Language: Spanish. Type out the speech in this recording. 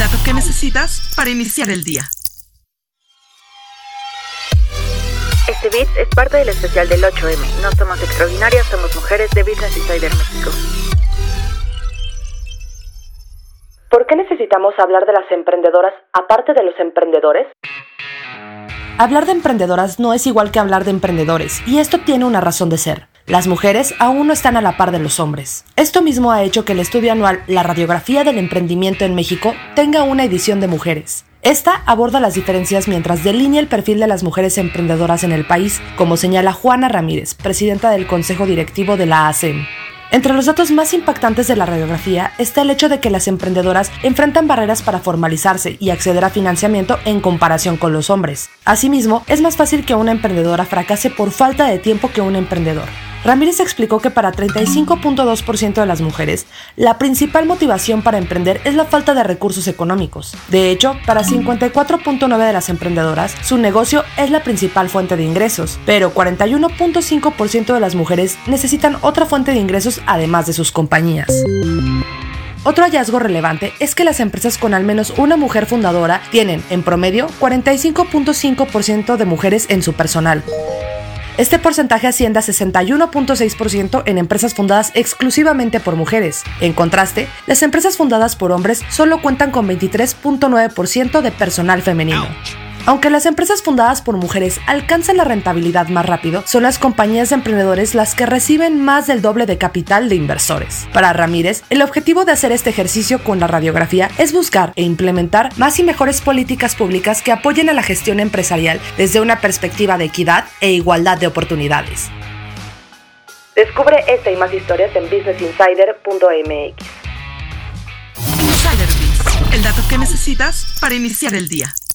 dato que necesitas para iniciar el día. Este beat es parte del especial del 8M. No somos extraordinarias, somos mujeres de Business Insider México. ¿Por qué necesitamos hablar de las emprendedoras aparte de los emprendedores? Hablar de emprendedoras no es igual que hablar de emprendedores, y esto tiene una razón de ser. Las mujeres aún no están a la par de los hombres. Esto mismo ha hecho que el estudio anual La Radiografía del Emprendimiento en México tenga una edición de mujeres. Esta aborda las diferencias mientras delinea el perfil de las mujeres emprendedoras en el país, como señala Juana Ramírez, presidenta del Consejo Directivo de la ACEM. Entre los datos más impactantes de la radiografía está el hecho de que las emprendedoras enfrentan barreras para formalizarse y acceder a financiamiento en comparación con los hombres. Asimismo, es más fácil que una emprendedora fracase por falta de tiempo que un emprendedor. Ramírez explicó que para 35.2% de las mujeres, la principal motivación para emprender es la falta de recursos económicos. De hecho, para 54.9% de las emprendedoras, su negocio es la principal fuente de ingresos, pero 41.5% de las mujeres necesitan otra fuente de ingresos además de sus compañías. Otro hallazgo relevante es que las empresas con al menos una mujer fundadora tienen, en promedio, 45.5% de mujeres en su personal. Este porcentaje asciende a 61.6% en empresas fundadas exclusivamente por mujeres. En contraste, las empresas fundadas por hombres solo cuentan con 23.9% de personal femenino. Aunque las empresas fundadas por mujeres alcanzan la rentabilidad más rápido, son las compañías de emprendedores las que reciben más del doble de capital de inversores. Para Ramírez, el objetivo de hacer este ejercicio con la radiografía es buscar e implementar más y mejores políticas públicas que apoyen a la gestión empresarial desde una perspectiva de equidad e igualdad de oportunidades. Descubre esta y más historias en businessinsider.mx. Insider Biz, el dato que necesitas para iniciar el día.